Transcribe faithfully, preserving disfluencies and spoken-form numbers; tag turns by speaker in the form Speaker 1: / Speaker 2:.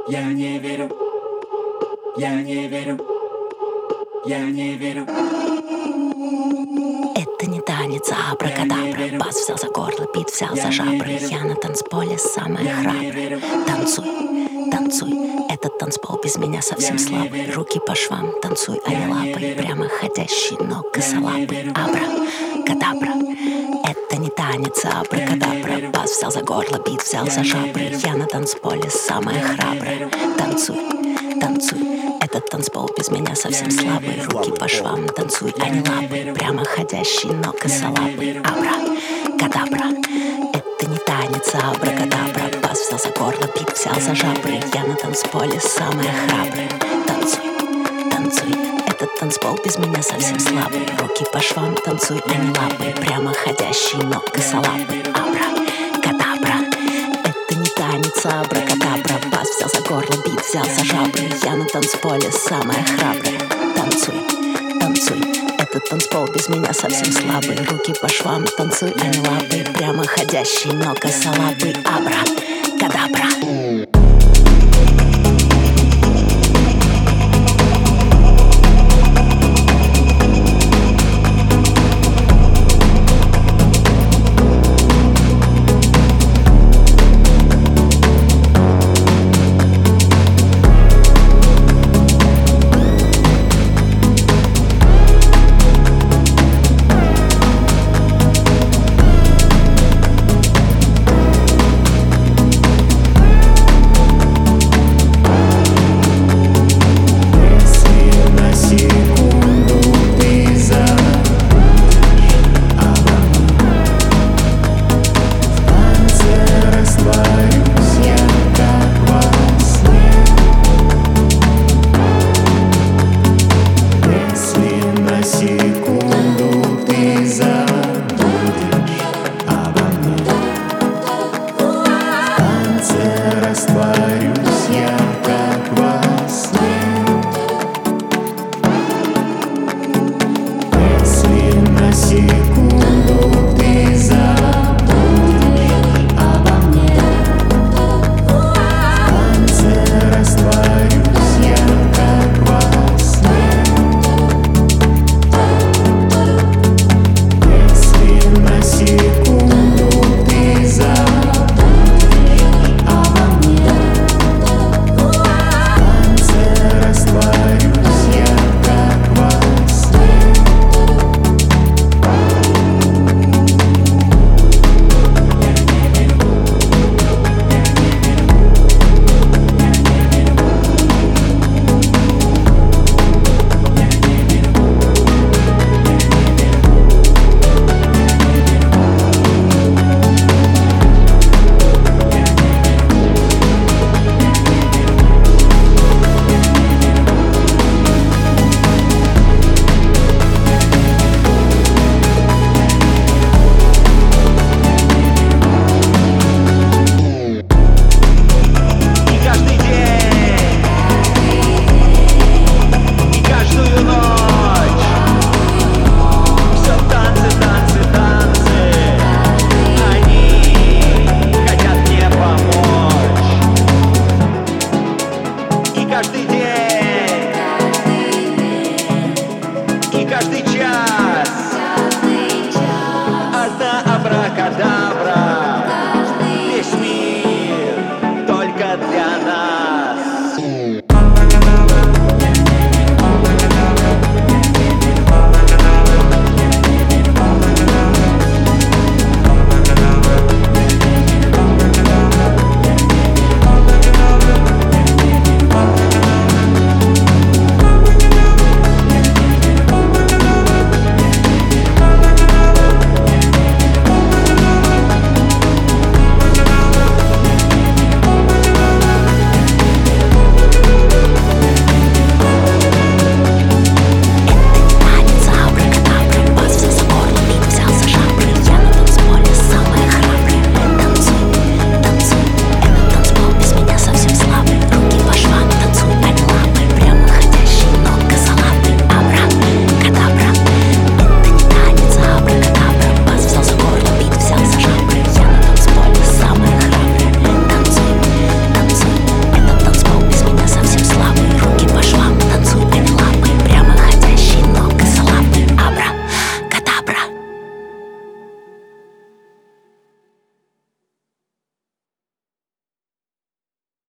Speaker 1: Я не верю, я не верю, я не верю.
Speaker 2: Это не танец, а абракадабра. Бас взял за горло, бит взял за жабры. Я на танцполе самая храбрая. Танцуй, танцуй, этот танцпол без меня совсем слабый. Руки по швам, танцуй, а не лапой. Прямо ходящий, но косолапый. Абра-кадабра. Это не танец, а абракадабра. Бас взял за горло, бит взял за жабры. Я на танцполе самая храбрая. Танцуй, танцуй, этот танцпол без меня совсем слабый. Руки по швам, танцуй, а не лапы. Прямо ходящий, но косолапый. Абра-кадабра. Это не танец, а абракадабра. Бас взял за горло, бит взял за жабры. Я на танцполе самая храбрая. Танцуй, танцуй, этот танцпол без меня совсем слабый. Руки по швам, танцуй, а не лапы. Прямо ходящий, но косолапый. Абра-кадабра. Это не танец, а абракадабра. Бас взял за горло, бит взял за жабры. Я на танцполе самая храбрая. Танцуй, танцуй, этот танцпол без меня совсем слабый. Руки по швам, танцуй, а не лапы. Прямо ходящий, но косолапый. Абра-кадабра.
Speaker 3: Растворяюсь.